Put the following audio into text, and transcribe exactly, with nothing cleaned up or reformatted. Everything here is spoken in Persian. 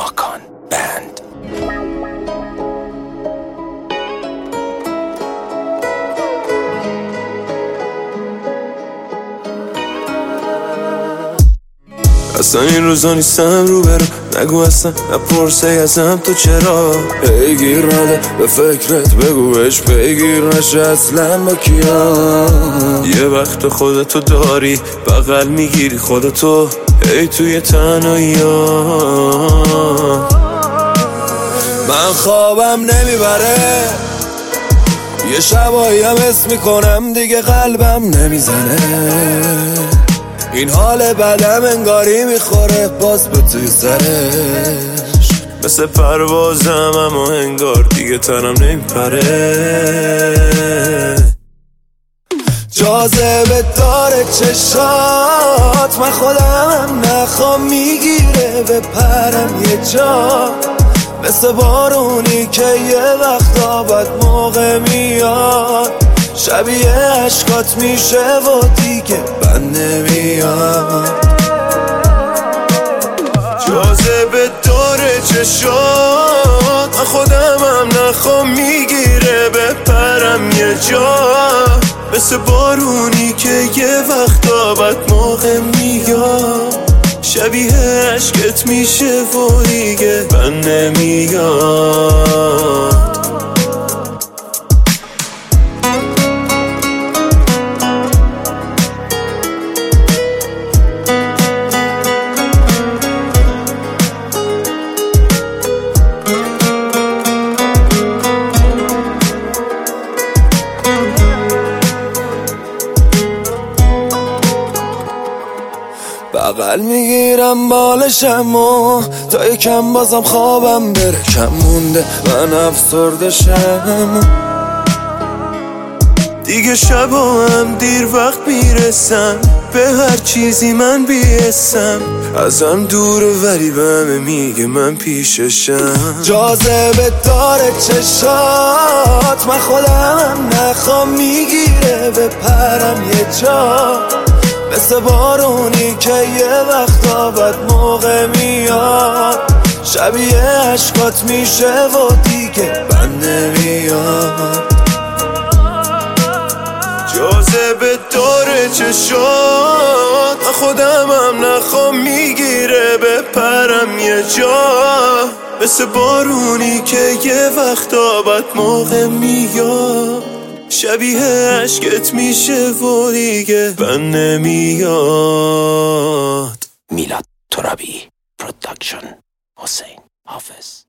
ماکان بند. اصلا این روزا نیستم رو برم، نگو اصلا نپرسه ازم تو چرا. پیگیر نده به فکرت، بگو بهش پیگیر نشه اصلا با کیا. یه وقت خودتو داری بغل میگیری خودتو، ای توی تنهایی ها. من خوابم نمیبره، یه شبایی هم حس میکنم دیگه قلبم نمیزنه. این حال بدم انگاری میخوره باز به توی سرش، مثل پروازم اما انگار دیگه تنم نمیپره. جاذبه داره چشات، من خودم نخوام میگیره به پرم یه جا، مثل بارونی که یه وقتا بد موقع میاد، شبیه عشقات میشه و دیگه بند نمیاد. جاذبه داره چشات، من خودمم نخوام میگیره به پرم یه جا، مثل بارونی که یه وقتا بد موقع میاد، شبیه عشقت میشه و دیگه بند نمیاد. بغل میگیرم بالشم و تا یکم بازم خوابم بره کم مونده، من افسردشم دیگه. شبا هم دیر وقت میرسم به هر چیزی من بیستم، ازم دوره ولی به همه میگه من پیششم. جاذبه داره چشات، من خودم نخوام میگیره به پرم یه جا، مثل بارونی که یه وقتا بد موقع میاد، شبیه عشقات میشه و دیگه بند نمیاد. جاذبه داره چشات، من خودمم نخوام میگیره به پرم یه جا، مثل بارونی که یه وقتا بد موقع میاد، شبیه عشقت میشه و دیگه بند نمیاد. میلاد ترابی پروداکشن، حسین حافظ.